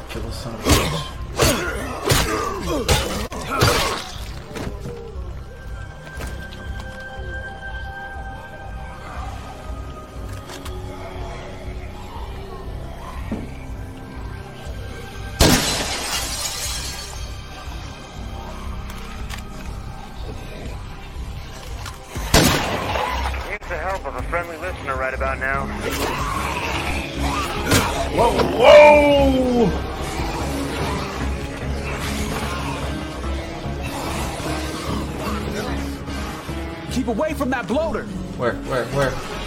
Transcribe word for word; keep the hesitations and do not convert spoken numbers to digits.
Kill the son of a bitch. Need the help of a friendly listener right about now. Whoa, whoa! Keep away from that bloater! Where, where, where?